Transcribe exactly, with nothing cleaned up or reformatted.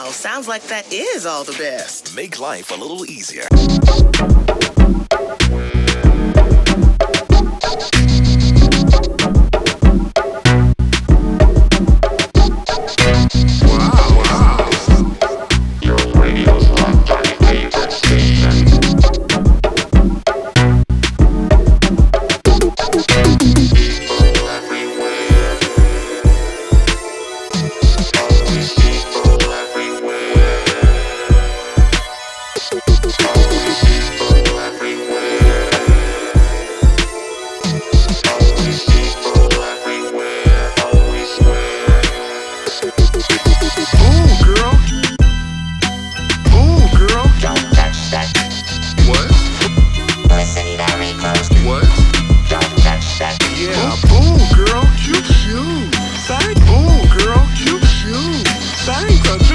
sounds like that is all the best. Make life a little easier.